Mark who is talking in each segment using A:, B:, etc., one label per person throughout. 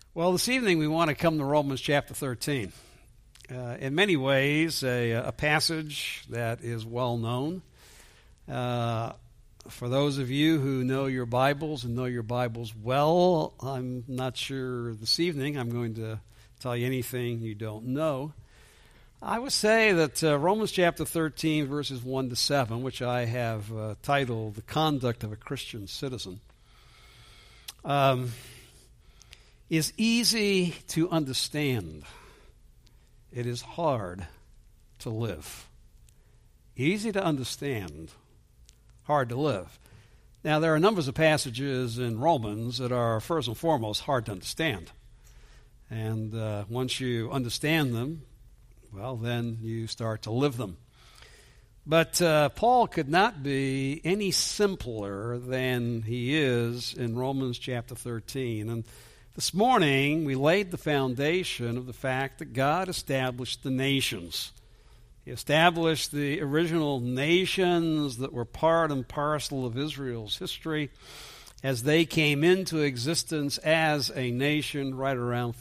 A: Well, this evening we want to come to Romans chapter 13. In many ways, a passage that is well known. For those of you who know your Bibles and know your Bibles well, I'm not sure this evening I'm going to tell you anything you don't know. I would say that Romans chapter 13, verses 1 to 7, which I have titled The Conduct of a Christian Citizen, is easy to understand. It is hard to live. Easy to understand, hard to live. Now, there are numbers of passages in Romans that are, first and foremost, hard to understand. And once you understand them, well, then you start to live them. But Paul could not be any simpler than he is in Romans chapter 13. And this morning, we laid the foundation of the fact that God established the nations. He established the original nations that were part and parcel of Israel's history as they came into existence as a nation right around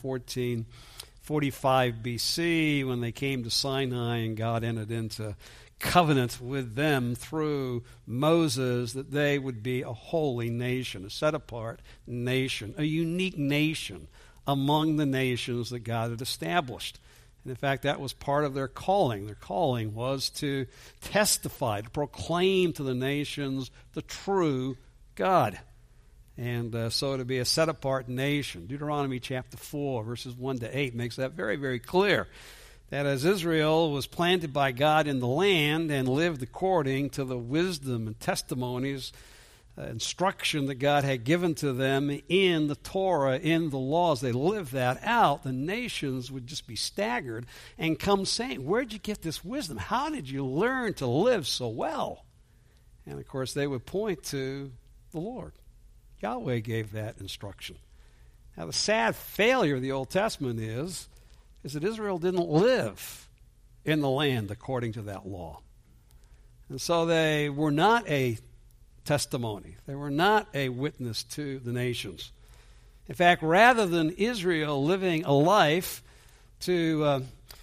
A: 1445 BC when they came to Sinai and God entered into covenant with them through Moses that they would be a holy nation, a set-apart nation, a unique nation among the nations that God had established. And in fact, that was part of their calling. Their calling was to testify, to proclaim to the nations the true God. And so to be a set-apart nation. Deuteronomy chapter 4, verses 1 to 8 makes that very, very clear. That as Israel was planted by God in the land and lived according to the wisdom and testimonies, instruction that God had given to them in the Torah, in the laws, they lived that out, the nations would just be staggered and come saying, where'd you get this wisdom? How did you learn to live so well? And of course they would point to the Lord. Yahweh gave that instruction. Now the sad failure of the Old Testament is that Israel didn't live in the land according to that law. And so they were not a testimony. They were not a witness to the nations. In fact, rather than Israel living a life to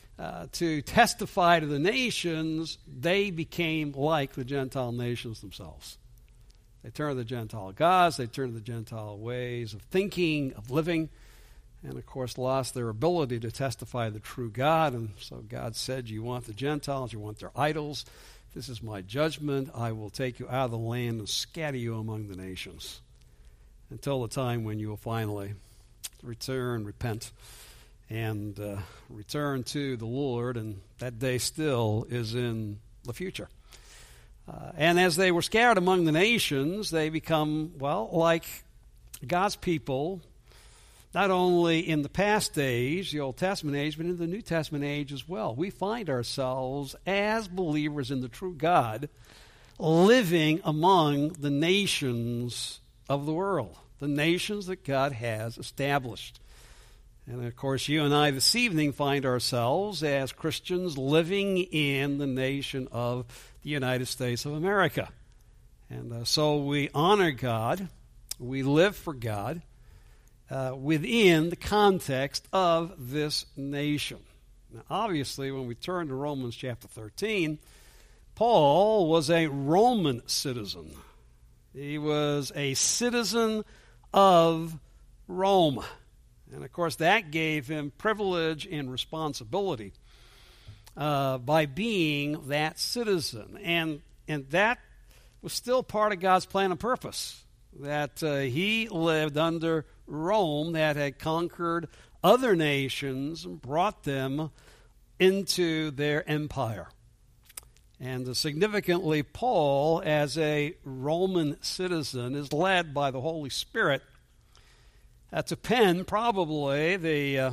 A: testify to the nations, they became like the Gentile nations themselves. They turned to the Gentile gods, they turned to the Gentile ways of thinking, of living, and, of course, lost their ability to testify the true God. And so God said, you want the Gentiles, you want their idols. This is my judgment. I will take you out of the land and scatter you among the nations until the time when you will finally repent, and return to the Lord. And that day still is in the future. And as they were scattered among the nations, they become, well, like God's people, not only in the past age, the Old Testament age, but in the New Testament age as well. We find ourselves as believers in the true God living among the nations of the world, the nations that God has established. And of course, you and I this evening find ourselves as Christians living in the nation of the United States of America. And so we honor God, we live for God, within the context of this nation. Now, obviously, when we turn to Romans chapter 13, Paul was a Roman citizen. He was a citizen of Rome. And, of course, that gave him privilege and responsibility by being that citizen. And that was still part of God's plan and purpose, that he lived under Rome that had conquered other nations and brought them into their empire. And significantly, Paul, as a Roman citizen, is led by the Holy Spirit to pen probably the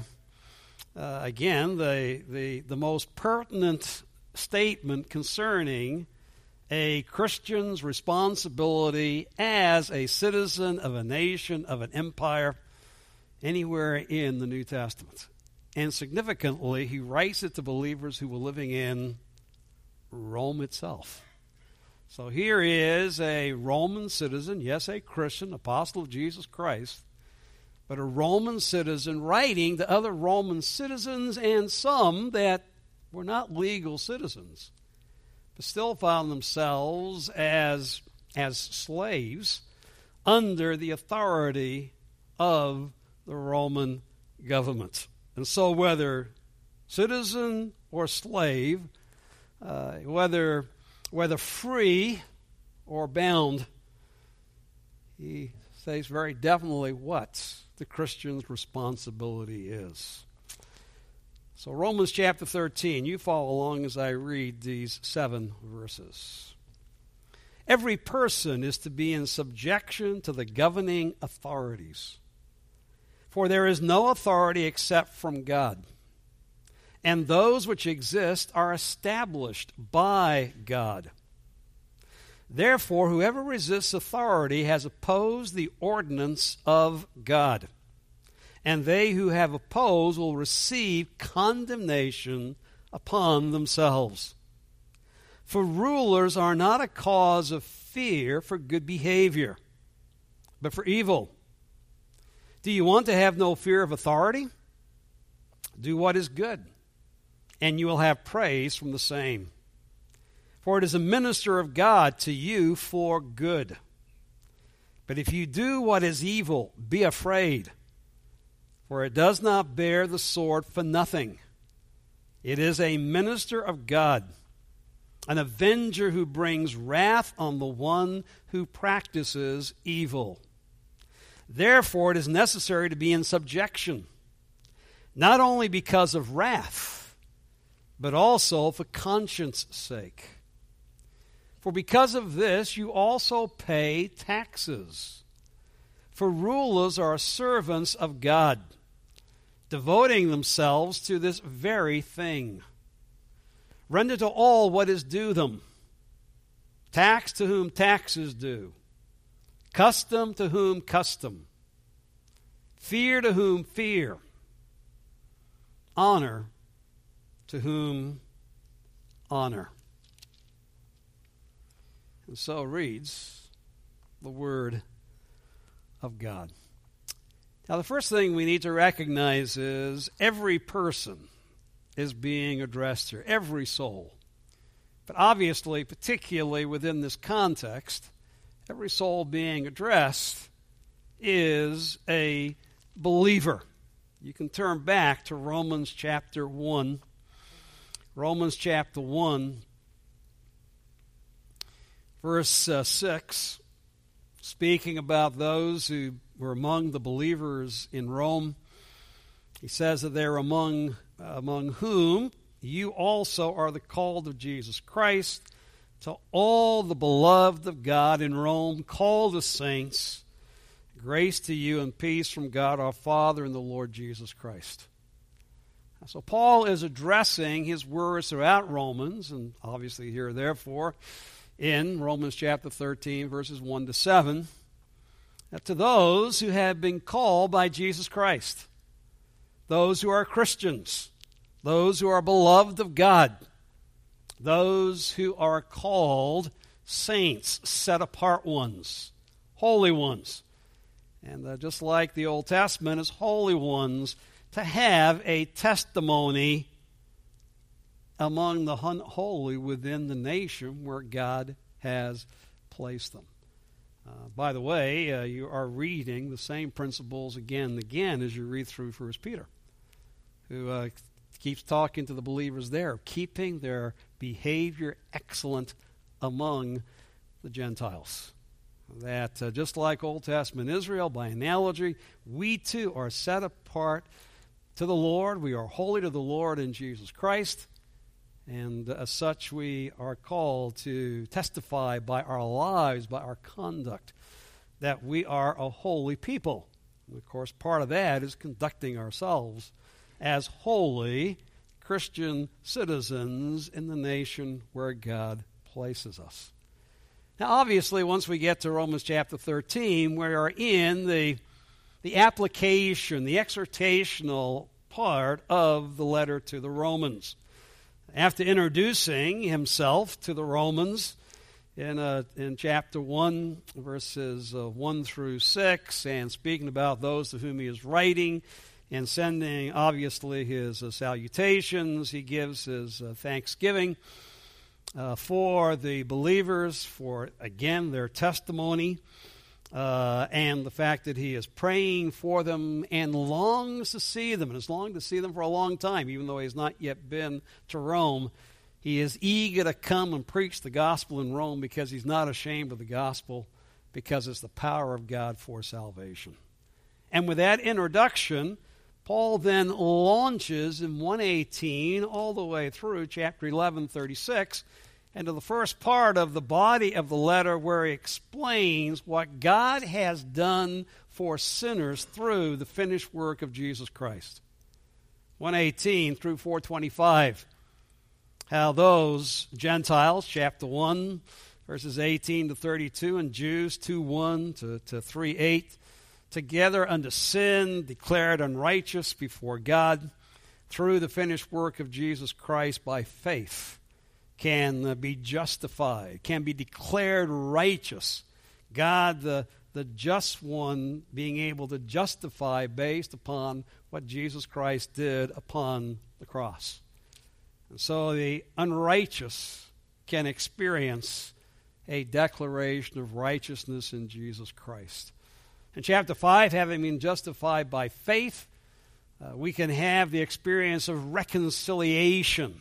A: most pertinent statement concerning a Christian's responsibility as a citizen of a nation, of an empire, anywhere in the New Testament. And significantly, he writes it to believers who were living in Rome itself. So here is a Roman citizen, yes, a Christian, apostle of Jesus Christ, but a Roman citizen writing to other Roman citizens and some that were not legal citizens, but still found themselves as slaves under the authority of the Roman government. And so whether citizen or slave, whether free or bound, he says very definitely what the Christian's responsibility is. So Romans chapter 13, you follow along as I read these 7 verses. Every person is to be in subjection to the governing authorities, for there is no authority except from God, and those which exist are established by God. Therefore, whoever resists authority has opposed the ordinance of God, and they who have opposed will receive condemnation upon themselves. For rulers are not a cause of fear for good behavior, but for evil. Do you want to have no fear of authority? Do what is good, and you will have praise from the same. For it is a minister of God to you for good. But if you do what is evil, be afraid, for it does not bear the sword for nothing. It is a minister of God, an avenger who brings wrath on the one who practices evil. Therefore, it is necessary to be in subjection, not only because of wrath, but also for conscience' sake. For because of this, you also pay taxes. For rulers are servants of God, devoting themselves to this very thing. Render to all what is due them. Tax to whom tax is due. Custom to whom custom. Fear to whom fear. Honor to whom honor. And so reads the Word of God. Now, the first thing we need to recognize is every person is being addressed here, every soul. But obviously, particularly within this context, every soul being addressed is a believer. You can turn back to Romans chapter 1. Romans chapter 1, verse 6, speaking about those who were among the believers in Rome. He says that they're among whom you also are the called of Jesus Christ, to all the beloved of God in Rome, called as saints, grace to you and peace from God our Father and the Lord Jesus Christ. So Paul is addressing his words throughout Romans, and obviously here, therefore, in Romans chapter 13, verses 1 to 7, to those who have been called by Jesus Christ, those who are Christians, those who are beloved of God, those who are called saints, set apart ones, holy ones. And just like the Old Testament is holy ones, to have a testimony among the unholy within the nation where God has placed them. By the way, you are reading the same principles again and again as you read through 1 Peter, who keeps talking to the believers there, keeping their behavior excellent among the Gentiles. That just like Old Testament Israel, by analogy, we too are set apart to the Lord. We are holy to the Lord in Jesus Christ. And as such, we are called to testify by our lives, by our conduct, that we are a holy people. And of course, part of that is conducting ourselves as holy Christian citizens in the nation where God places us. Now, obviously, once we get to Romans chapter 13, we are in the application, the exhortational part of the letter to the Romans. After introducing himself to the Romans, in chapter 1, verses 1 through 6, and speaking about those to whom he is writing and sending, obviously, his salutations. He gives his thanksgiving for the believers, for, again, their testimony, and the fact that he is praying for them and longs to see them, and has longed to see them for a long time, even though he has not yet been to Rome. He is eager to come and preach the gospel in Rome because he's not ashamed of the gospel, because it's the power of God for salvation. And with that introduction, Paul then launches in 1:18 all the way through chapter 11:36 into the first part of the body of the letter, where he explains what God has done for sinners through the finished work of Jesus Christ. 1:18 through 4:25. How those Gentiles, chapter 1, verses 18 to 32, and Jews 2:1 to 3:8, together unto sin, declared unrighteous before God, through the finished work of Jesus Christ by faith, can be justified, can be declared righteous. God, the just one, being able to justify based upon what Jesus Christ did upon the cross. And so the unrighteous can experience a declaration of righteousness in Jesus Christ. In chapter 5, having been justified by faith, we can have the experience of reconciliation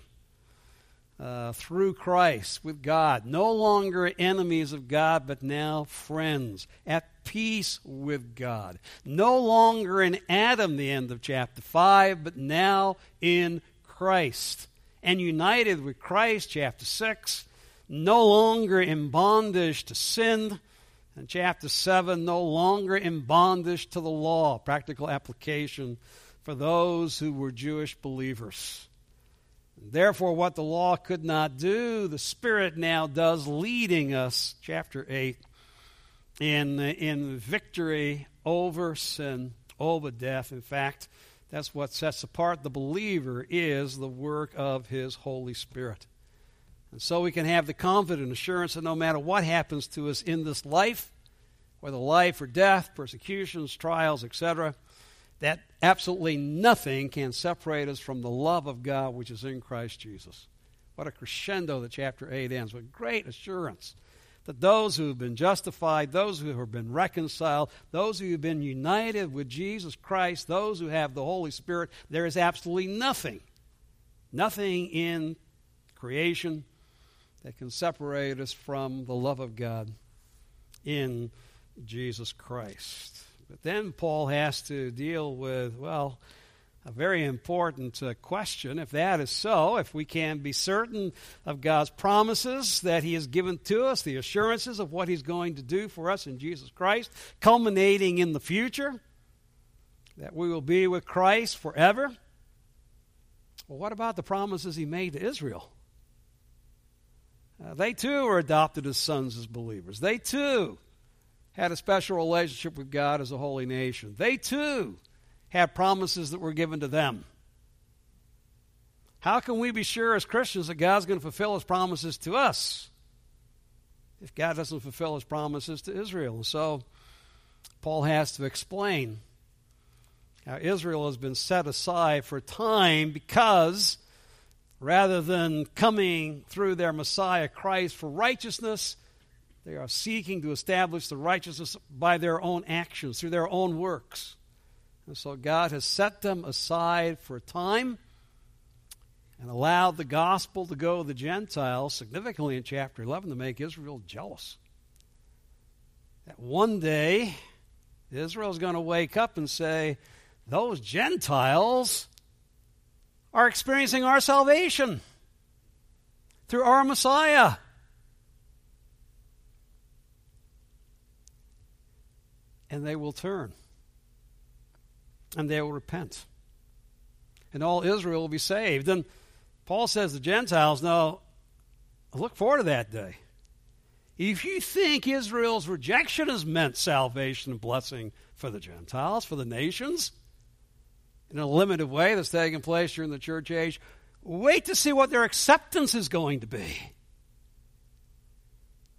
A: through Christ with God. No longer enemies of God, but now friends, at peace with God. No longer in Adam, the end of chapter 5, but now in Christ. And united with Christ, chapter 6, no longer in bondage to sin. And chapter 7, no longer in bondage to the law. Practical application for those who were Jewish believers. Therefore, what the law could not do, the Spirit now does, leading us, chapter 8, in victory over sin, over death. In fact, that's what sets apart the believer, is the work of his Holy Spirit. And so we can have the confident assurance that no matter what happens to us in this life, whether life or death, persecutions, trials, etc., that absolutely nothing can separate us from the love of God which is in Christ Jesus. What a crescendo that chapter 8 ends with. Great assurance that those who have been justified, those who have been reconciled, those who have been united with Jesus Christ, those who have the Holy Spirit, there is absolutely nothing in creation that can separate us from the love of God in Jesus Christ. But then Paul has to deal with, well, a very important question. If that is so, if we can be certain of God's promises that he has given to us, the assurances of what he's going to do for us in Jesus Christ, culminating in the future, that we will be with Christ forever, well, what about the promises he made to Israel? They too were adopted as sons, as believers. They too had a special relationship with God as a holy nation. They too had promises that were given to them. How can we be sure as Christians that God's going to fulfill his promises to us if God doesn't fulfill his promises to Israel? And so Paul has to explain how Israel has been set aside for time because rather than coming through their Messiah Christ for righteousness, they are seeking to establish the righteousness by their own actions, through their own works. And so God has set them aside for a time and allowed the gospel to go to the Gentiles, significantly in chapter 11, to make Israel jealous. That one day, Israel is going to wake up and say, those Gentiles are experiencing our salvation through our Messiah. And they will turn. And they will repent. And all Israel will be saved. And Paul says to the Gentiles, no, look forward to that day. If you think Israel's rejection has meant salvation and blessing for the Gentiles, for the nations, in a limited way that's taking place during the church age, wait to see what their acceptance is going to be.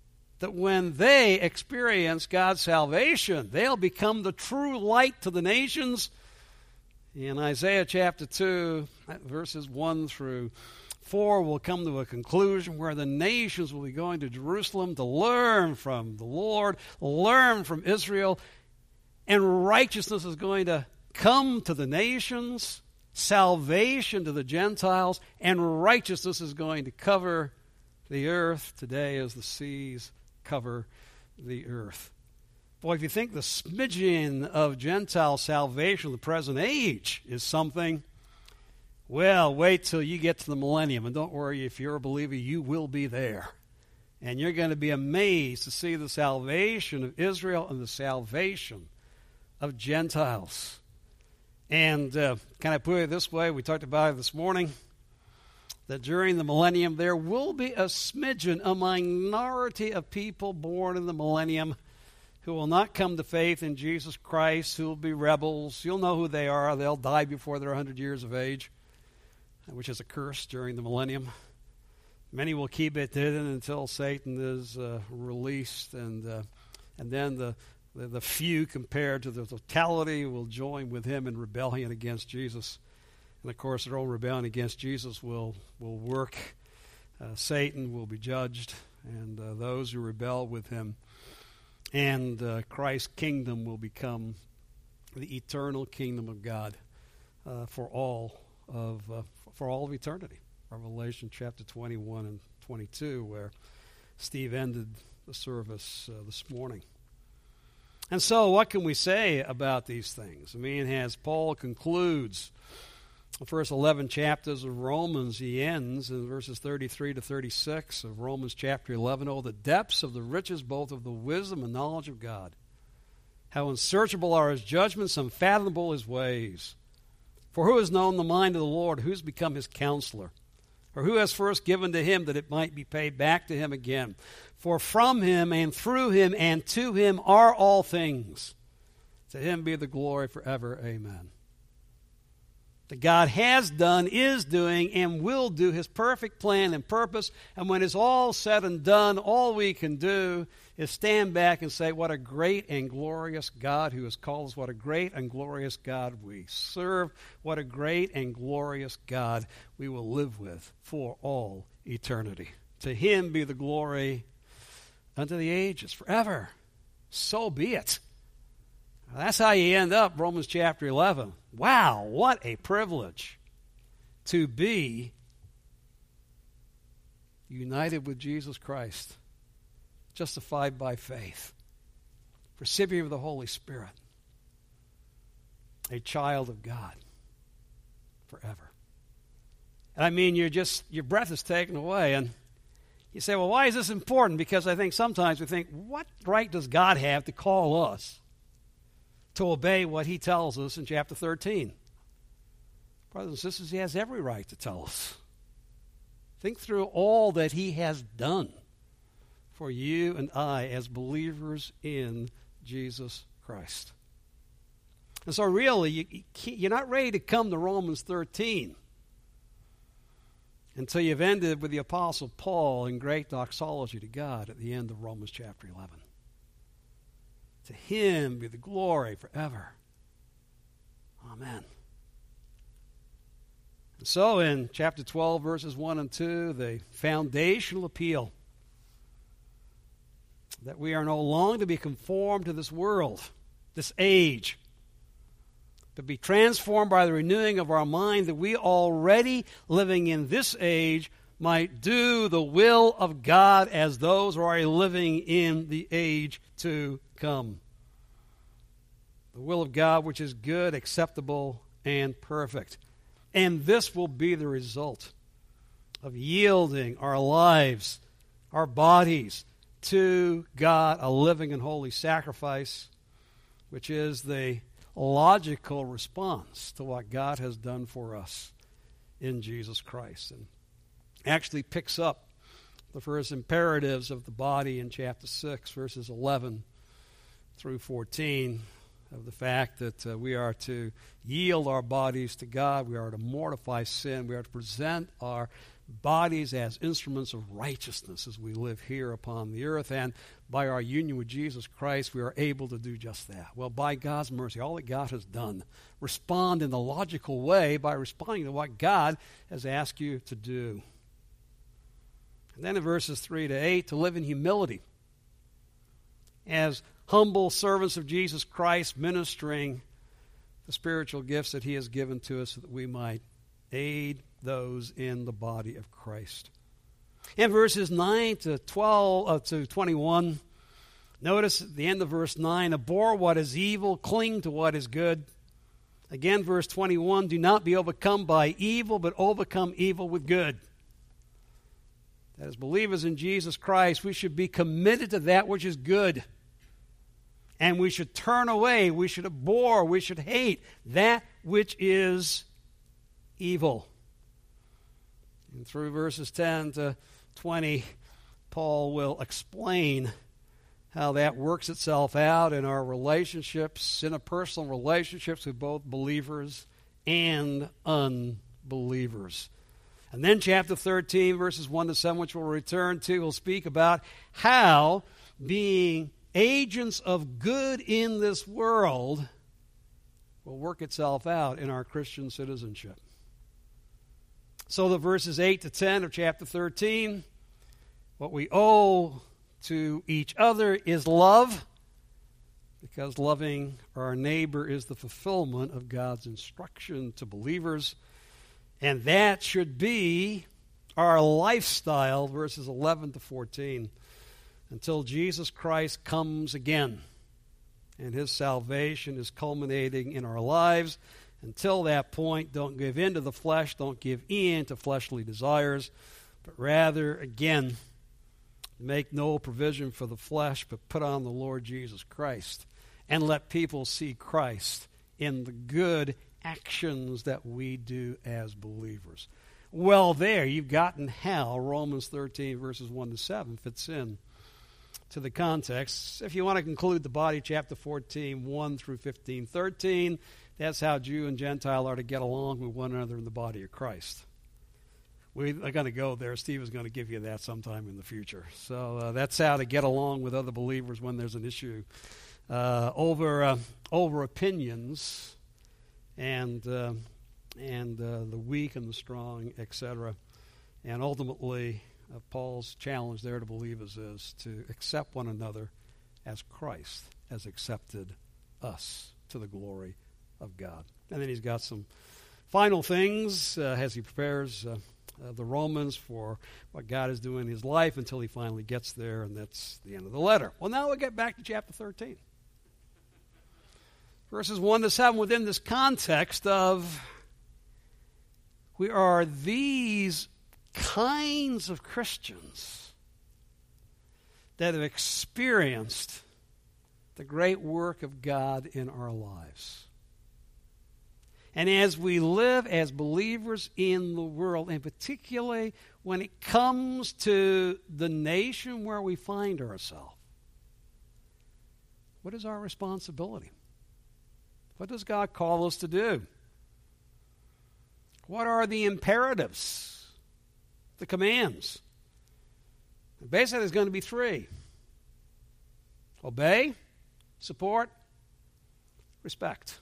A: that when they experience God's salvation, they'll become the true light to the nations. In Isaiah chapter 2, verses 1 through 4, we'll come to a conclusion where the nations will be going to Jerusalem to learn from the Lord, learn from Israel, and righteousness is going to come to the nations, salvation to the Gentiles, and righteousness is going to cover the earth today as the seas cover the earth. Boy, if you think the smidgen of Gentile salvation of the present age is something, well, wait till you get to the millennium. And don't worry, if you're a believer, you will be there. And you're going to be amazed to see the salvation of Israel and the salvation of Gentiles. And can I put it this way? We talked about it this morning, that during the millennium there will be a smidgen, a minority of people born in the millennium who will not come to faith in Jesus Christ, who will be rebels. You'll know who they are. They'll die before they're 100 years of age, which is a curse during the millennium. Many will keep it hidden until Satan is released, and then the few compared to the totality will join with him in rebellion against Jesus. And of course, their own rebellion against Jesus will work. Satan will be judged, and those who rebel with him. And Christ's kingdom will become the eternal kingdom of God for all of eternity. Revelation chapter 21 and 22, where Steve ended the service this morning. And so what can we say about these things? I mean, as Paul concludes the first 11 chapters of Romans, he ends in verses 33 to 36 of Romans chapter 11. Oh, the depths of the riches both of the wisdom and knowledge of God. How unsearchable are his judgments, unfathomable his ways. For who has known the mind of the Lord? Who has become his counselor? Or who has first given to him that it might be paid back to him again? For from him and through him and to him are all things. To him be the glory forever. Amen. That God has done, is doing, and will do his perfect plan and purpose. And when it's all said and done, all we can do is stand back and say, what a great and glorious God who has called us. What a great and glorious God we serve. What a great and glorious God we will live with for all eternity. To him be the glory unto the ages, forever. So be it. That's how you end up Romans chapter 11. Wow, what a privilege to be united with Jesus Christ, justified by faith, recipient of the Holy Spirit, a child of God forever. And I mean, your breath is taken away. And you say, well, why is this important? Because I think sometimes we think, what right does God have to call us to obey what he tells us in chapter 13? Brothers and sisters, he has every right to tell us. Think through all that he has done for you and I as believers in Jesus Christ. And so really, you're not ready to come to Romans 13 until you've ended with the Apostle Paul in great doxology to God at the end of Romans chapter 11. To him be the glory forever. Amen. And so in chapter 12, verses 1 and 2, the foundational appeal that we are no longer to be conformed to this world, this age, but be transformed by the renewing of our mind, that we already living in this age might do the will of God as those who are living in the age to come. The will of God which is good, acceptable, and perfect. And this will be the result of yielding our lives, our bodies, to God, a living and holy sacrifice, which is the logical response to what God has done for us in Jesus Christ. And actually picks up the first imperatives of the body in chapter 6, verses 11 through 14, of the fact that we are to yield our bodies to God, we are to mortify sin, we are to present our bodies as instruments of righteousness as we live here upon the earth. And by our union with Jesus Christ, we are able to do just that. Well, by God's mercy, all that God has done, respond in the logical way by responding to what God has asked you to do. And then in verses 3 to 8, to live in humility as humble servants of Jesus Christ, ministering the spiritual gifts that he has given to us so that we might aid those in the body of Christ. In verses 9 to 21, notice at the end of verse 9, abhor what is evil, cling to what is good. Again, verse 21, do not be overcome by evil, but overcome evil with good. That as believers in Jesus Christ, we should be committed to that which is good. And we should turn away, we should abhor, we should hate that which is evil. And through verses 10 to 20, Paul will explain how that works itself out in our relationships, interpersonal relationships with both believers and unbelievers. And then chapter 13, verses 1 to 7, which we'll return to, will speak about how being agents of good in this world will work itself out in our Christian citizenship. So the verses 8 to 10 of chapter 13, what we owe to each other is love, because loving our neighbor is the fulfillment of God's instruction to believers. And that should be our lifestyle, verses 11 to 14, until Jesus Christ comes again and his salvation is culminating in our lives. Until that point, don't give in to the flesh, don't give in to fleshly desires, but rather, again, make no provision for the flesh, but put on the Lord Jesus Christ and let people see Christ in the good actions that we do as believers. Well, there, you've gotten how Romans 13, verses 1 to 7 fits in to the context. If you want to conclude the body, chapter 14, 1 through 15, 13, that's how Jew and Gentile are to get along with one another in the body of Christ. We are going to go there. Steve is going to give you that sometime in the future. So that's how to get along with other believers when there's an issue over opinions and the weak and the strong, etc. And ultimately, Paul's challenge there to believers is to accept one another as Christ has accepted us to the glory of God. And then he's got some final things as he prepares the Romans for what God is doing in his life until he finally gets there, and that's the end of the letter. Well, now we'll get back to chapter 13. Verses 1 to 7 within this context of we are these kinds of Christians that have experienced the great work of God in our lives. And as we live as believers in the world, and particularly when it comes to the nation where we find ourselves, what is our responsibility? What does God call us to do? What are the imperatives, the commands? Basically, there's going to be three. Obey, support, respect.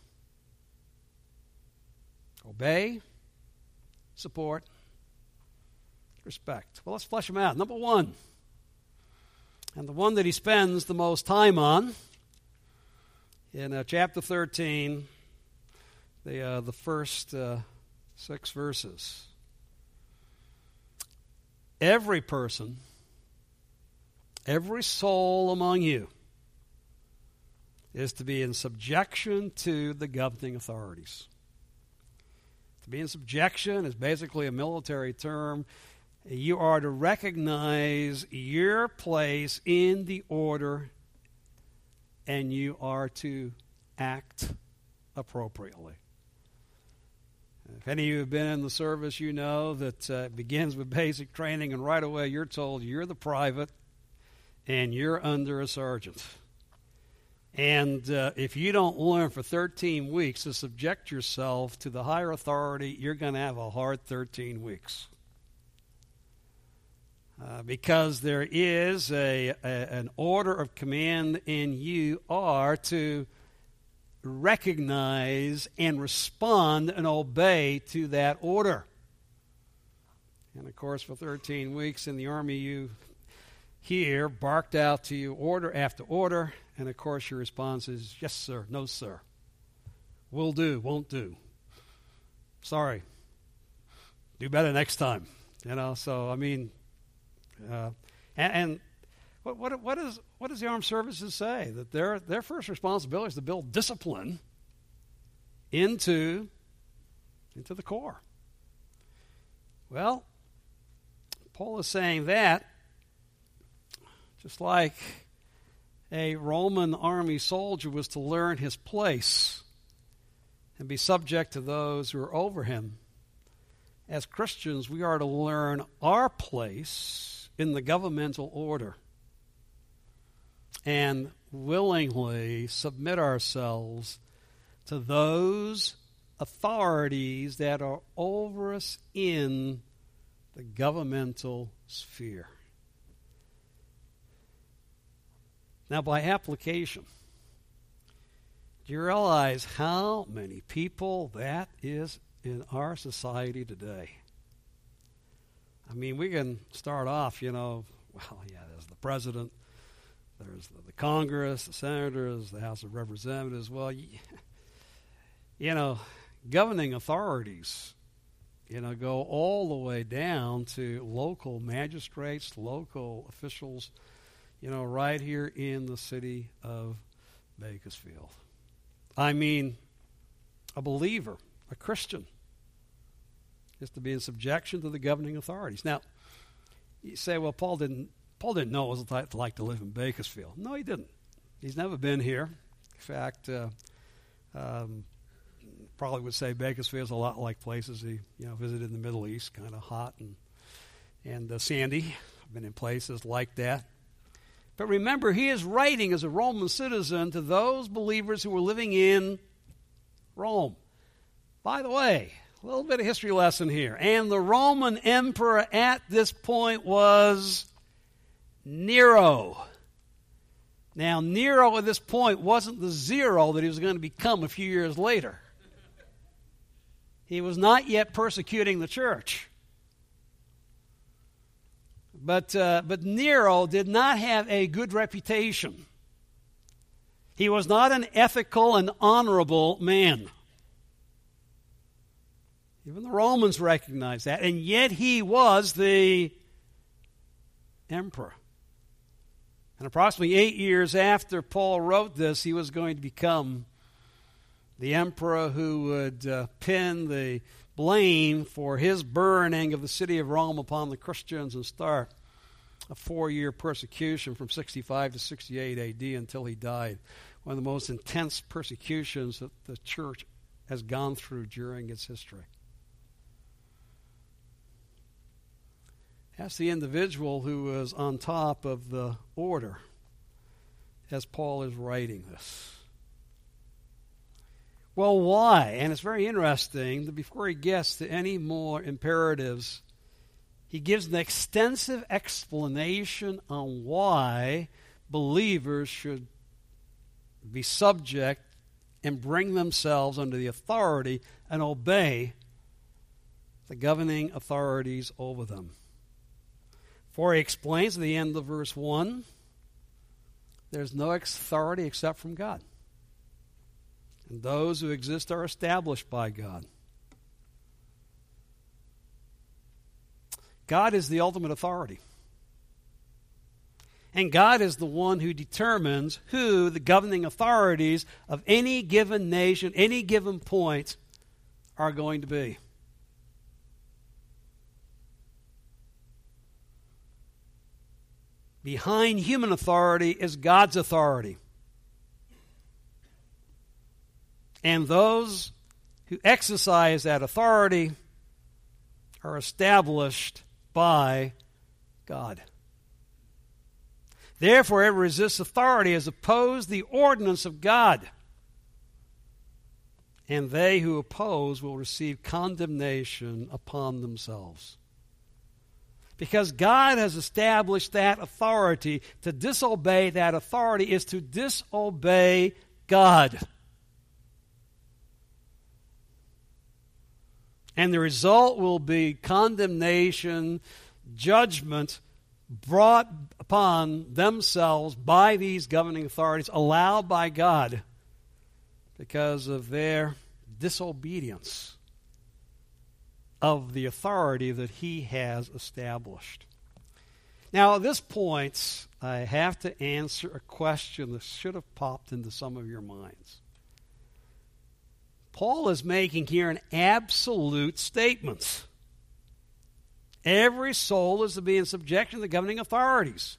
A: Obey, support, respect. Well, let's flesh them out. Number one, and the one that he spends the most time on in chapter 13, the first 6 verses. Every person, every soul among you is to be in subjection to the governing authorities. To be in subjection is basically a military term. You are to recognize your place in the order, and you are to act appropriately. If any of you have been in the service, you know that it begins with basic training, and right away you're told you're the private and you're under a sergeant. And if you don't learn for 13 weeks to subject yourself to the higher authority, you're going to have a hard 13 weeks. because there is an order of command, and you are to recognize and respond and obey to that order. And of course, for 13 weeks in the Army, you here barked out to you order after order, and of course your response is, yes, sir, no, sir. Will do, won't do. Sorry. Do better next time. So, I mean, and what does the armed services say? That their first responsibility is to build discipline into the Corps. Well, Paul is saying that just like a Roman army soldier was to learn his place and be subject to those who are over him, as Christians, we are to learn our place in the governmental order and willingly submit ourselves to those authorities that are over us in the governmental sphere. Now, by application, do you realize how many people that is in our society today? I mean, we can start off, there's the president, there's the Congress, the senators, the House of Representatives. Well, governing authorities, go all the way down to local magistrates, local officials, right here in the city of Bakersfield. I mean, a believer, a Christian, is to be in subjection to the governing authorities. Now, you say, well, Paul didn't know what it was like to live in Bakersfield. No, he didn't. He's never been here. In fact, probably would say Bakersfield's a lot like places he visited in the Middle East, kind of hot and sandy. I've been in places like that. But remember, he is writing as a Roman citizen to those believers who were living in Rome. By the way, a little bit of history lesson here. And the Roman emperor at this point was Nero. Now, Nero at this point wasn't the zero that he was going to become a few years later. He was not yet persecuting the church. But Nero did not have a good reputation. He was not an ethical and honorable man. Even the Romans recognized that, and yet he was the emperor. And approximately 8 years after Paul wrote this, he was going to become the emperor who would pin the blame for his burning of the city of Rome upon the Christians and start a 4-year persecution from 65 to 68 AD until he died. One of the most intense persecutions that the church has gone through during its history. That's the individual who was on top of the order as Paul is writing this. Well, why? And it's very interesting that before he gets to any more imperatives, he gives an extensive explanation on why believers should be subject and bring themselves under the authority and obey the governing authorities over them. For he explains at the end of verse 1, there's no authority except from God. And those who exist are established by God. God is the ultimate authority. And God is the one who determines who the governing authorities of any given nation, any given point, are going to be. Behind human authority is God's authority. And those who exercise that authority are established by God. Therefore, whoever resists authority has opposed the ordinance of God. And they who oppose will receive condemnation upon themselves. Because God has established that authority. To disobey that authority is to disobey God. And the result will be condemnation, judgment brought upon themselves by these governing authorities, allowed by God, because of their disobedience of the authority that He has established. Now, at this point, I have to answer a question that should have popped into some of your minds. Paul is making here an absolute statement. Every soul is to be in subjection to the governing authorities.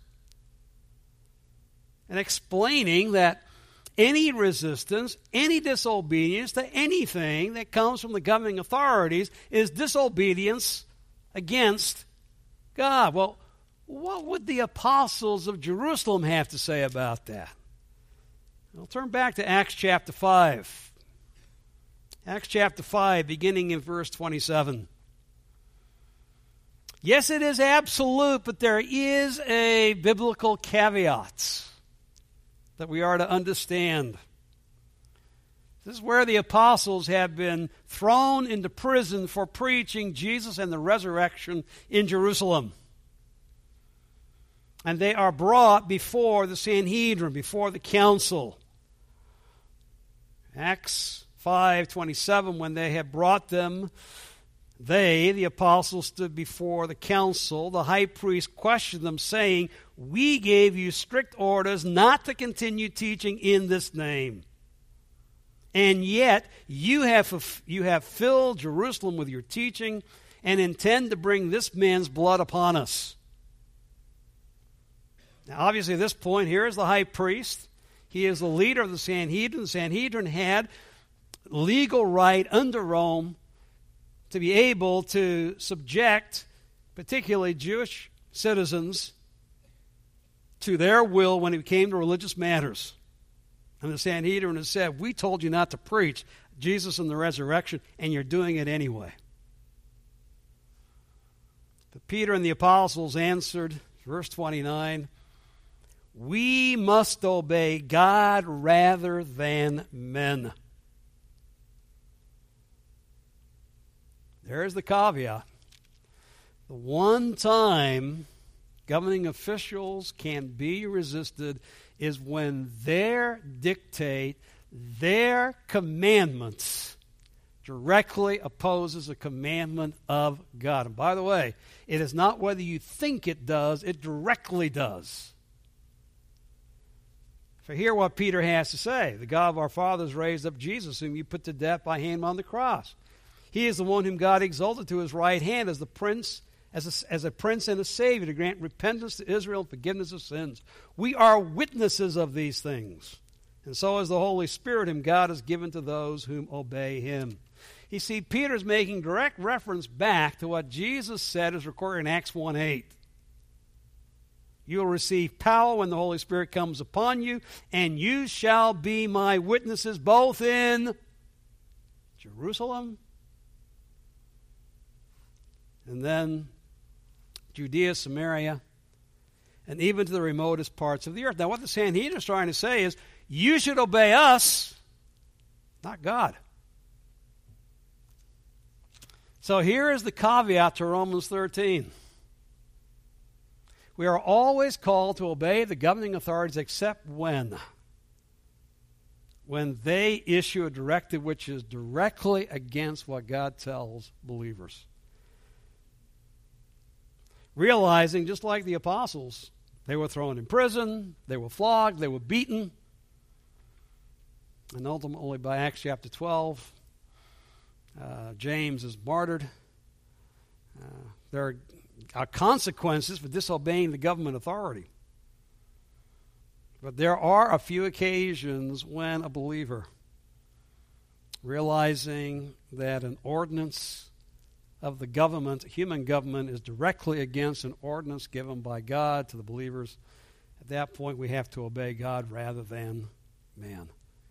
A: And explaining that any resistance, any disobedience to anything that comes from the governing authorities is disobedience against God. Well, what would the apostles of Jerusalem have to say about that? We'll turn back to Acts chapter 5. Acts chapter 5, beginning in verse 27. Yes, it is absolute, but there is a biblical caveat that we are to understand. This is where the apostles have been thrown into prison for preaching Jesus and the resurrection in Jerusalem. And they are brought before the Sanhedrin, before the council. Acts 5:27, when they had brought them, the apostles, stood before the council. The high priest questioned them, saying, "We gave you strict orders not to continue teaching in this name. And yet you have filled Jerusalem with your teaching and intend to bring this man's blood upon us." Now, obviously, at this point, here is the high priest. He is the leader of the Sanhedrin. The Sanhedrin had legal right under Rome to be able to subject particularly Jewish citizens to their will when it came to religious matters. And the Sanhedrin has said, "We told you not to preach Jesus and the resurrection, and you're doing it anyway." But Peter and the apostles answered, verse 29, "We must obey God rather than men." There's the caveat. The one time governing officials can be resisted is when their dictate, their commandments directly opposes a commandment of God. And by the way, it is not whether you think it does, it directly does. For hear what Peter has to say. "The God of our fathers raised up Jesus, whom you put to death by hanging on the cross. He is the one whom God exalted to his right hand as the prince, as a prince and a savior, to grant repentance to Israel and forgiveness of sins. We are witnesses of these things. And so is the Holy Spirit, whom God has given to those whom obey him." You see, Peter's making direct reference back to what Jesus said is recorded in Acts 1:8. "You will receive power when the Holy Spirit comes upon you, and you shall be my witnesses both in Jerusalem and then Judea, Samaria, and even to the remotest parts of the earth." Now, what the Sanhedrin is trying to say is, you should obey us, not God. So here is the caveat to Romans 13. We are always called to obey the governing authorities except when they issue a directive which is directly against what God tells believers. Realizing, just like the apostles, they were thrown in prison, they were flogged, they were beaten, and ultimately by Acts chapter 12, James is martyred. There are consequences for disobeying the government authority. But there are a few occasions when a believer, realizing that an ordinance of the government, human government, is directly against an ordinance given by God to the believers, at that point we have to obey God rather than man.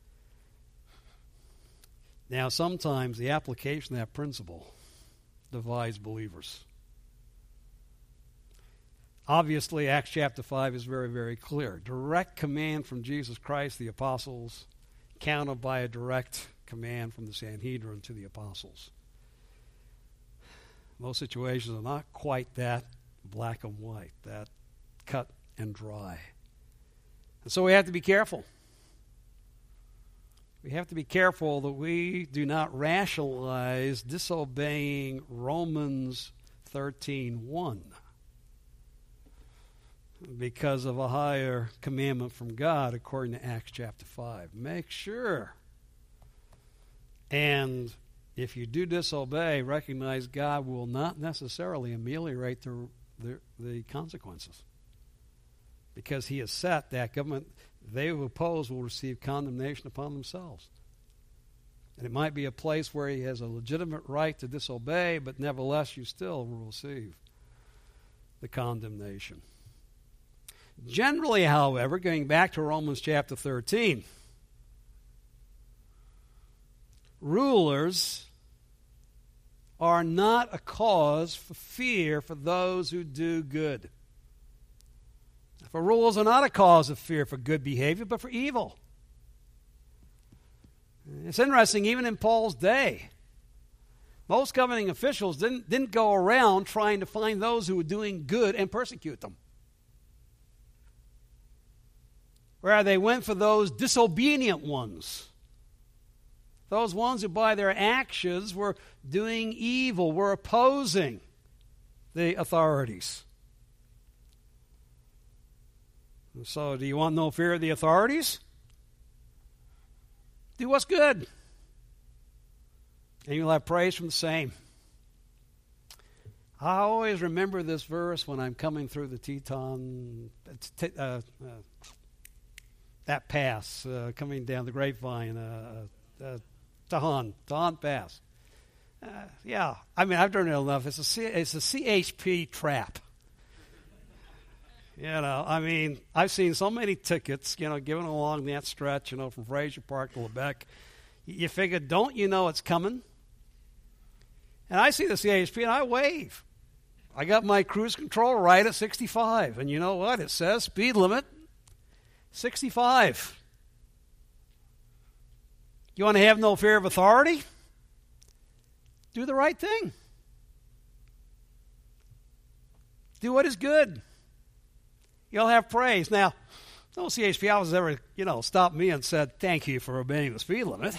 A: Now, sometimes the application of that principle divides believers. Obviously, Acts chapter 5 is very, very clear. Direct command from Jesus Christ, the apostles, countered by a direct command from the Sanhedrin to the apostles. Most situations are not quite that black and white, that cut and dry. And so we have to be careful. We have to be careful that we do not rationalize disobeying Romans 13:1 because of a higher commandment from God according to Acts chapter 5. Make sure. And if you do disobey, recognize God will not necessarily ameliorate the consequences. Because he has set that government, they who oppose will receive condemnation upon themselves. And it might be a place where he has a legitimate right to disobey, but nevertheless you still will receive the condemnation. Generally, however, going back to Romans chapter 13, rulers are not a cause for fear for those who do good. For rulers are not a cause of fear for good behavior, but for evil. It's interesting, even in Paul's day, most governing officials didn't go around trying to find those who were doing good and persecute them. Where they went for those disobedient ones. Those ones who by their actions were doing evil, were opposing the authorities. So do you want no fear of the authorities? Do what's good. And you'll have praise from the same. I always remember this verse when I'm coming through the Teton, that pass, coming down the Grapevine, Tejon Pass. Yeah, I mean, I've done it enough. It's a CHP trap. You know, I mean, I've seen so many tickets, given along that stretch, from Fraser Park to Lebec. You figure, don't you know it's coming? And I see the CHP and I wave. I got my cruise control right at 65. And you know what? It says speed limit 65. You want to have no fear of authority? Do the right thing. Do what is good. You'll have praise. Now, no CHP officer ever, stopped me and said, thank you for obeying the speed limit.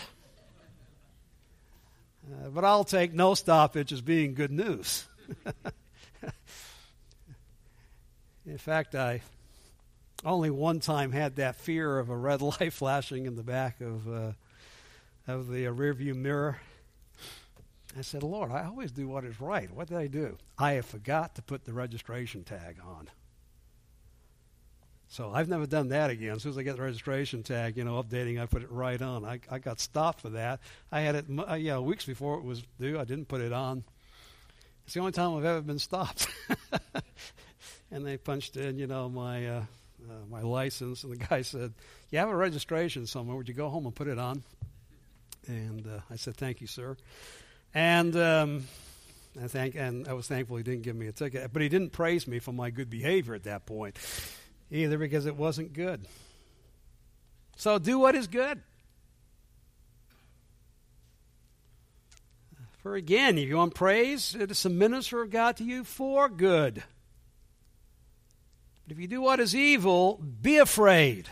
A: But I'll take no stoppage as being good news. In fact, I only one time had that fear of a red light flashing in the back of the rearview mirror. I said, Lord, I always do what is right. What did I do? I forgot to put the registration tag on. So I've never done that again. As soon as I get the registration tag, updating, I put it right on. I got stopped for that. I had it, weeks before it was due. I didn't put it on. It's the only time I've ever been stopped. And they punched in, my license, and the guy said, "You have a registration somewhere. Would you go home and put it on?" And I said, "Thank you, sir." And I was thankful he didn't give me a ticket, but he didn't praise me for my good behavior at that point either, because it wasn't good. So do what is good. For again, if you want praise, it is a minister of God to you for good. But if you do what is evil, be afraid.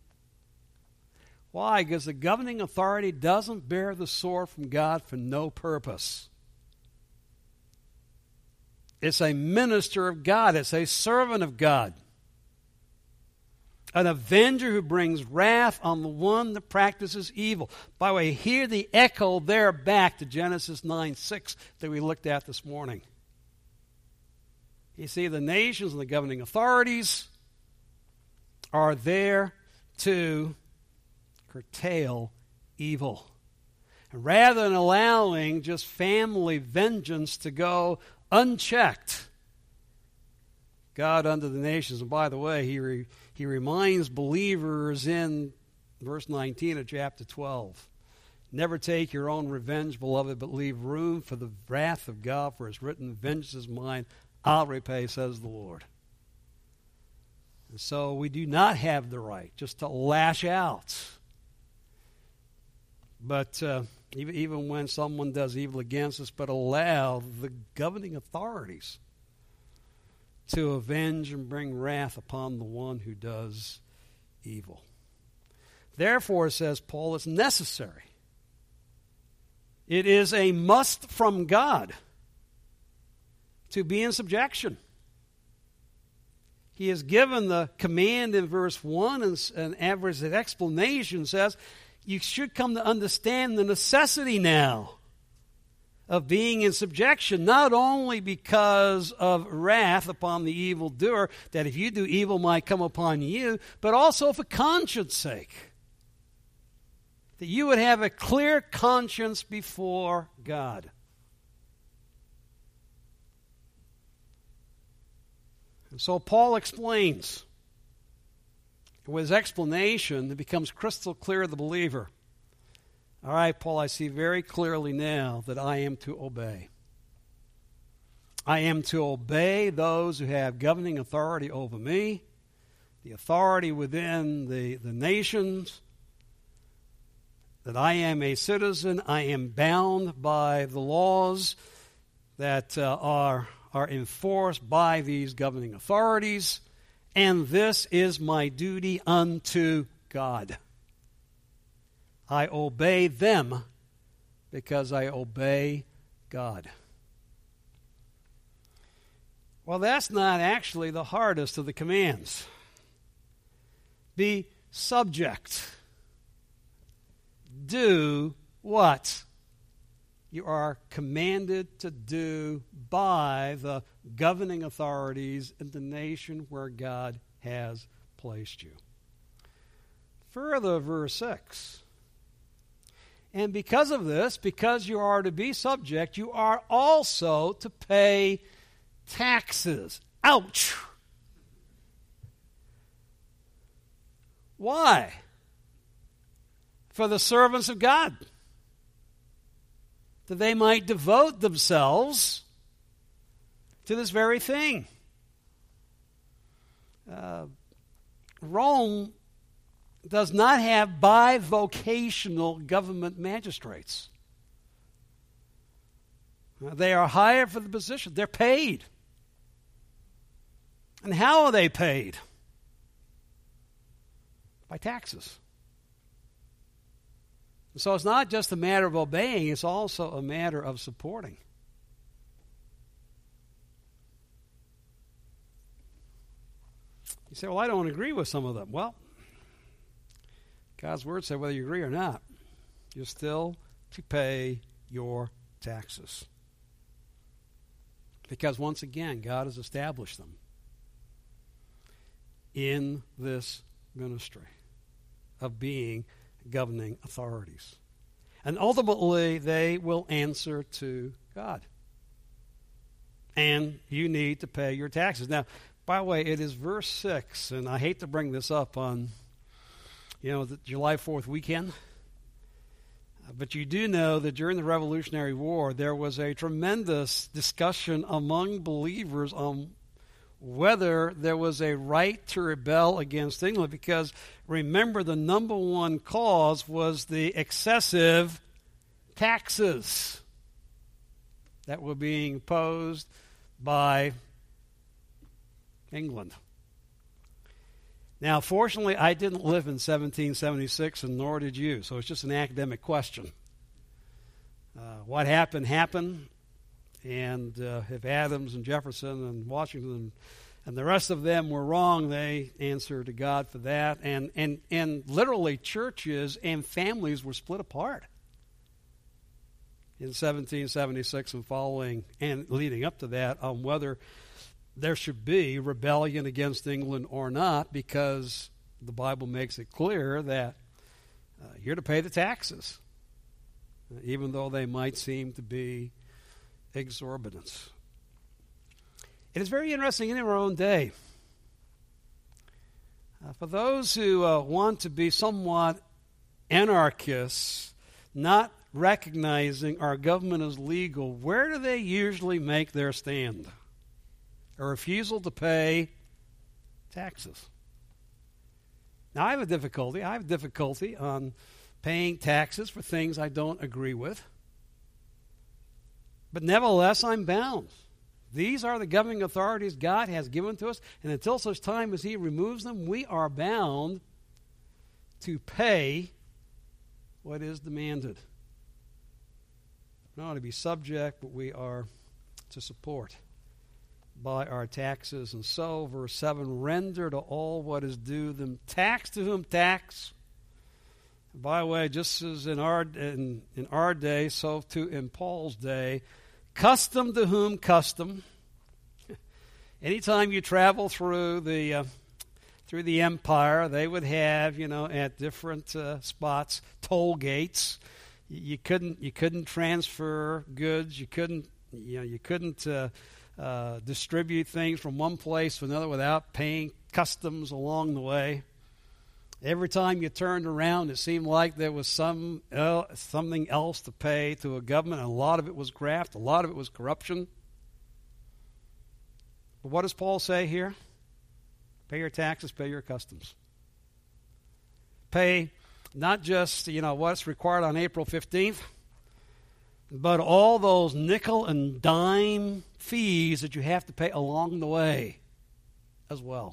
A: Why? Because the governing authority doesn't bear the sword from God for no purpose. It's a minister of God. It's a servant of God. An avenger who brings wrath on the one that practices evil. By the way, hear the echo there back to Genesis 9:6 that we looked at this morning. You see, the nations and the governing authorities are there to curtail evil. And rather than allowing just family vengeance to go unchecked, God unto the nations, and by the way, he reminds believers in verse 19 of chapter 12, never take your own revenge, beloved, but leave room for the wrath of God, for it's written, vengeance is mine, I'll repay, says the Lord. And so we do not have the right just to lash out. But even when someone does evil against us, but allow the governing authorities to avenge and bring wrath upon the one who does evil. Therefore, says Paul, it's necessary. It is a must from God to be in subjection. He has given the command in verse 1, and as an explanation says, you should come to understand the necessity now of being in subjection, not only because of wrath upon the evildoer, that if you do evil might come upon you, but also for conscience sake. That you would have a clear conscience before God. And so Paul explains. With his explanation, it becomes crystal clear to the believer. All right, Paul, I see very clearly now that I am to obey. I am to obey those who have governing authority over me, the authority within the nations, that I am a citizen, I am bound by the laws that are enforced by these governing authorities, and this is my duty unto God. I obey them because I obey God. Well, that's not actually the hardest of the commands. Be subject. Do what you are commanded to do by the governing authorities in the nation where God has placed you. Further, verse 6. And because of this, because you are to be subject, you are also to pay taxes. Ouch! Why? For the servants of God, that they might devote themselves to this very thing. Rome does not have bivocational government magistrates. They are hired for the position. They're paid. And how are they paid? By taxes. So it's not just a matter of obeying, it's also a matter of supporting. You say, well, I don't agree with some of them. Well, God's word said whether you agree or not, you're still to pay your taxes. Because once again, God has established them in this ministry of being governing authorities. And ultimately, they will answer to God. And you need to pay your taxes. Now, by the way, it is verse 6, and I hate to bring this up on, the July 4th weekend, but you do know that during the Revolutionary War, there was a tremendous discussion among believers on whether there was a right to rebel against England, because remember, the number one cause was the excessive taxes that were being imposed by England. Now, fortunately, I didn't live in 1776, and nor did you, so it's just an academic question. What happened, happened. And if Adams and Jefferson and Washington and the rest of them were wrong, they answer to God for that. And literally churches and families were split apart in 1776 and following and leading up to that on whether there should be rebellion against England or not, because the Bible makes it clear that you're to pay the taxes, even though they might seem to be exorbitant. It is very interesting in our own day. For those who want to be somewhat anarchists, not recognizing our government as legal, where do they usually make their stand? A refusal to pay taxes. Now, I have difficulty on paying taxes for things I don't agree with. But nevertheless, I'm bound. These are the governing authorities God has given to us, and until such time as He removes them, we are bound to pay what is demanded. Not to be subject, but we are to support by our taxes. And so, verse 7, render to all what is due them. Tax to whom tax. By the way, just as in our day, so too in Paul's day, custom to whom custom. Anytime you travel through the empire, they would have, at different spots, toll gates. You couldn't transfer goods. You couldn't distribute things from one place to another without paying customs along the way. Every time you turned around, it seemed like there was something else to pay to a government. And a lot of it was graft. A lot of it was corruption. But what does Paul say here? Pay your taxes, pay your customs. Pay not just, what's required on April 15th, but all those nickel and dime fees that you have to pay along the way as well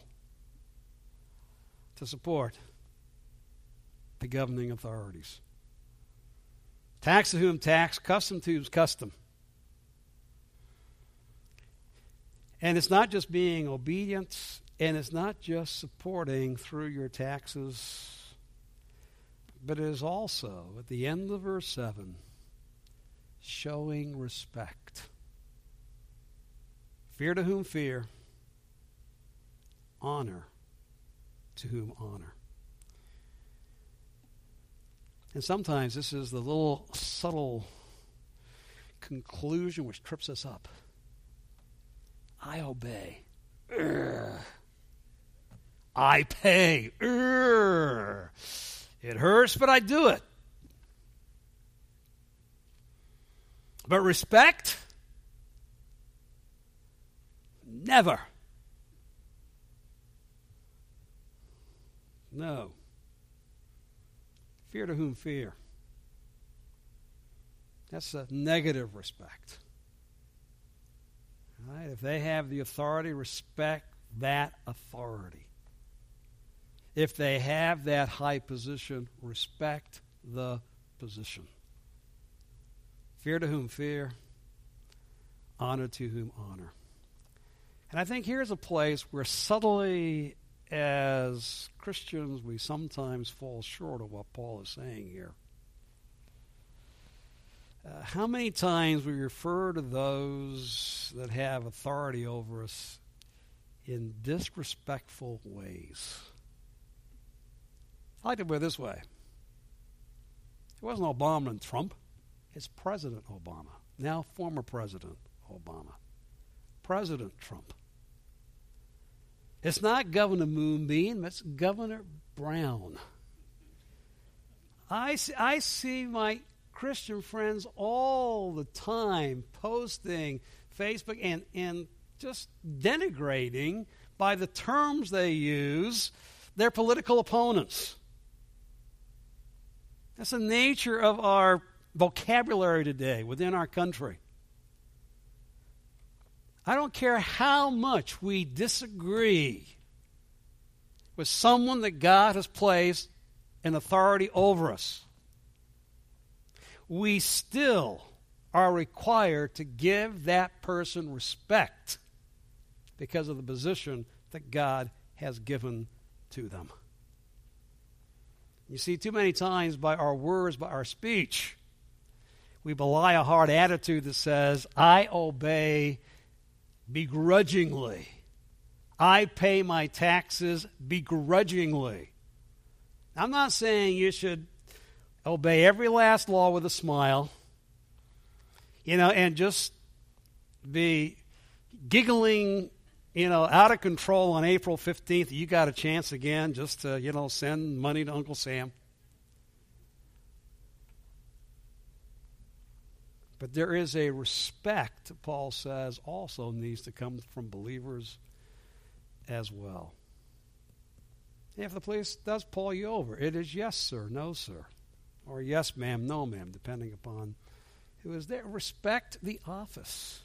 A: to support the governing authorities. Tax to whom tax, custom to whom's custom. And it's not just being obedient, and it's not just supporting through your taxes, but it is also, at the end of verse 7, showing respect. Fear to whom fear, honor to whom honor. And sometimes this is the little subtle conclusion which trips us up. I obey. I pay. It hurts, but I do it. But respect? Never. No. Fear to whom fear. That's a negative respect. All right? If they have the authority, respect that authority. If they have that high position, respect the position. Fear to whom fear, honor to whom honor. And I think here's a place where subtly, as Christians, we sometimes fall short of what Paul is saying here. How many times we refer to those that have authority over us in disrespectful ways? I like to put it this way. It wasn't Obama and Trump. It's President Obama, now former President Obama. President Trump. It's not Governor Moonbeam, it's Governor Brown. I see my Christian friends all the time posting Facebook and just denigrating by the terms they use their political opponents. That's the nature of our vocabulary today within our country. I don't care how much we disagree with someone that God has placed in authority over us. We still are required to give that person respect because of the position that God has given to them. You see, too many times by our words, by our speech, we belie a hard attitude that says, I obey begrudgingly. I pay my taxes begrudgingly. I'm not saying you should obey every last law with a smile, and just be giggling, out of control on April 15th. You got a chance again just to, send money to Uncle Sam. But there is a respect, Paul says, also needs to come from believers as well. If the police does pull you over, it is yes, sir, no, sir. Or yes, ma'am, no, ma'am, depending upon who is there. Respect the office.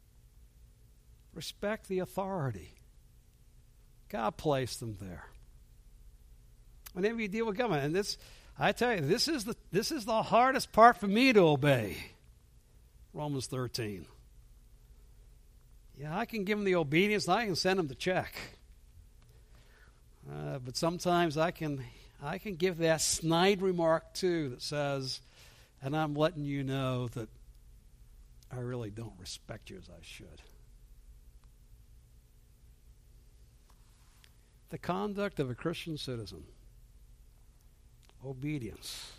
A: Respect the authority. God placed them there. Whenever you deal with government, and this, I tell you, this is the hardest part for me to obey. Romans 13. Yeah, I can give them the obedience, and I can send them the check. But sometimes I can give that snide remark too that says, and I'm letting you know that I really don't respect you as I should. The conduct of a Christian citizen. Obedience.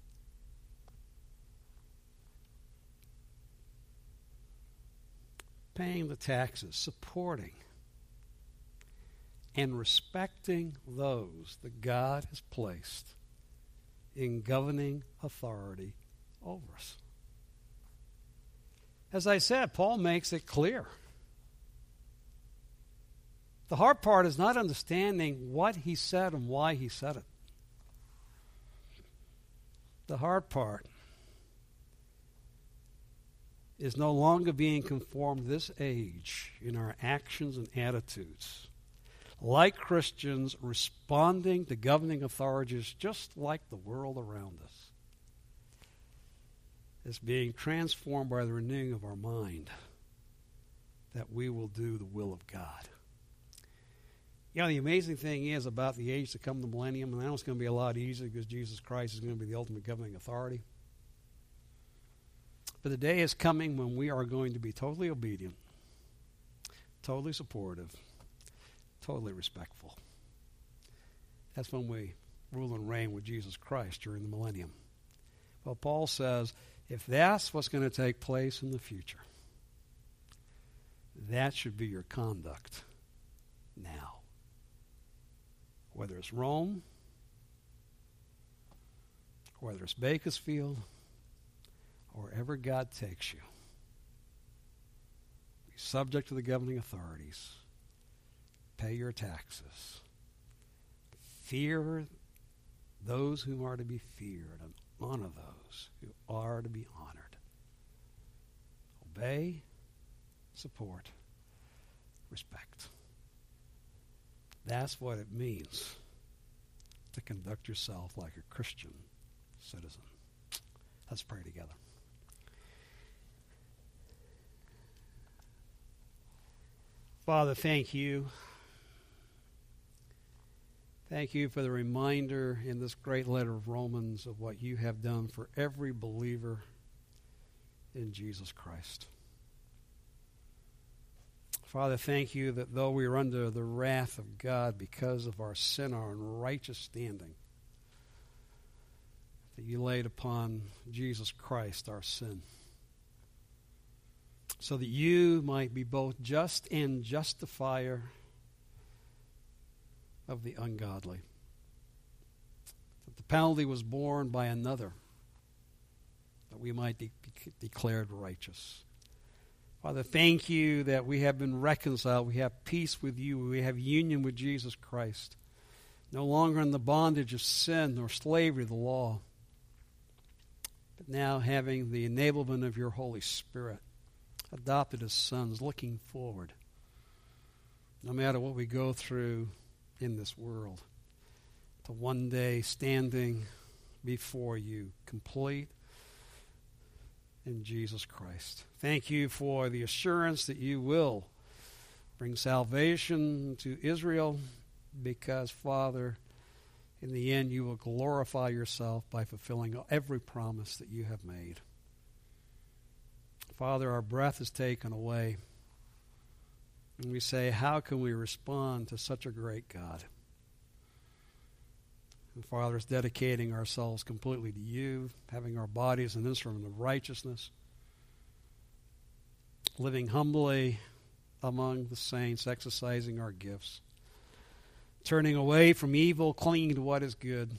A: Paying the taxes, supporting, and respecting those that God has placed in governing authority over us. As I said, Paul makes it clear. The hard part is not understanding what he said and why he said it. The hard part is no longer being conformed to this age in our actions and attitudes. Like Christians, responding to governing authorities just like the world around us. It's being transformed by the renewing of our mind that we will do the will of God. You know, the amazing thing is about the age to come, the millennium, and I know it's going to be a lot easier because Jesus Christ is going to be the ultimate governing authority. But the day is coming when we are going to be totally obedient, totally supportive, totally respectful. That's when we rule and reign with Jesus Christ during the millennium. Well, Paul says, if that's what's going to take place in the future, that should be your conduct now. Whether it's Rome, whether it's Bakersfield, or wherever God takes you, be subject to the governing authorities. Pay your taxes. Fear those who are to be feared, and honor those who are to be honored. Obey, support, respect. That's what it means to conduct yourself like a Christian citizen. Let's pray together. Father, thank you. Thank you for the reminder in this great letter of Romans of what you have done for every believer in Jesus Christ. Father, thank you that though we are under the wrath of God because of our sin, our unrighteous standing, that you laid upon Jesus Christ our sin, so that you might be both just and justifier of the ungodly. That the penalty was borne by another, that we might be declared righteous. Father, thank you that we have been reconciled. We have peace with you. We have union with Jesus Christ. No longer in the bondage of sin or slavery of the law, but now having the enablement of your Holy Spirit, adopted as sons, looking forward, no matter what we go through in this world, to one day standing before you, complete in Jesus Christ. Thank you for the assurance that you will bring salvation to Israel, because, Father, in the end you will glorify yourself by fulfilling every promise that you have made. Father, our breath is taken away, and we say, how can we respond to such a great God? And Father, it's dedicating ourselves completely to you, having our bodies an instrument of righteousness, living humbly among the saints, exercising our gifts, turning away from evil, clinging to what is good,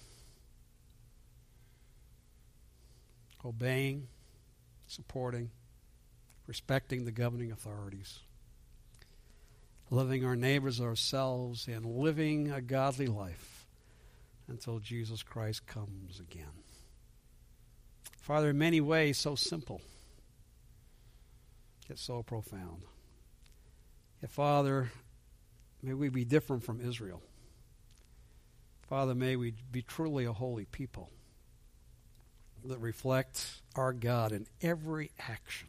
A: obeying, supporting, respecting the governing authorities, loving our neighbors ourselves, and living a godly life until Jesus Christ comes again. Father, in many ways, so simple, yet so profound. Yet, Father, may we be different from Israel. Father, may we be truly a holy people that reflect our God in every action,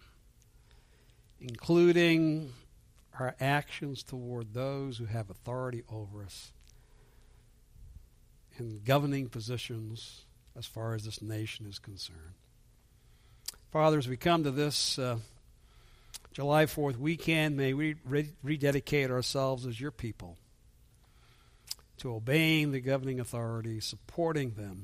A: including our actions toward those who have authority over us in governing positions as far as this nation is concerned. Father, as we come to this July 4th weekend, may we rededicate ourselves as your people to obeying the governing authorities, supporting them,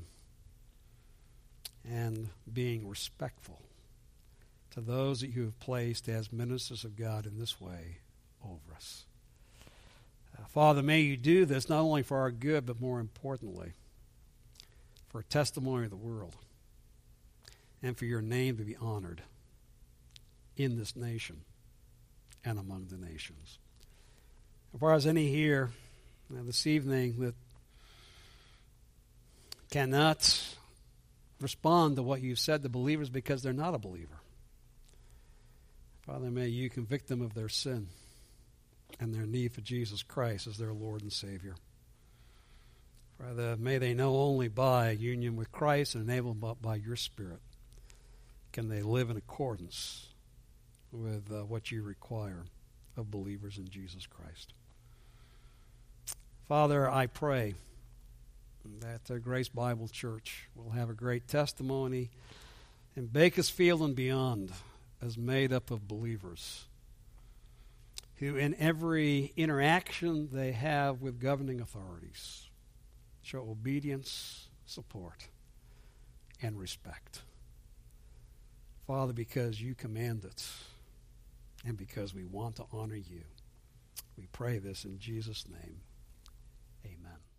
A: and being respectful to those that you have placed as ministers of God in this way over us. Father, may you do this not only for our good, but more importantly, for a testimony of the world and for your name to be honored in this nation and among the nations. As far as any here this evening that cannot respond to what you've said to believers because they're not a believer, Father, may you convict them of their sin and their need for Jesus Christ as their Lord and Savior. Father, may they know only by union with Christ and enabled by your Spirit can they live in accordance with what you require of believers in Jesus Christ. Father, I pray that Grace Bible Church will have a great testimony in Bakersfield and beyond as made up of believers who in every interaction they have with governing authorities show obedience, support, and respect. Father, because you command it and because we want to honor you, we pray this in Jesus' name. Amen.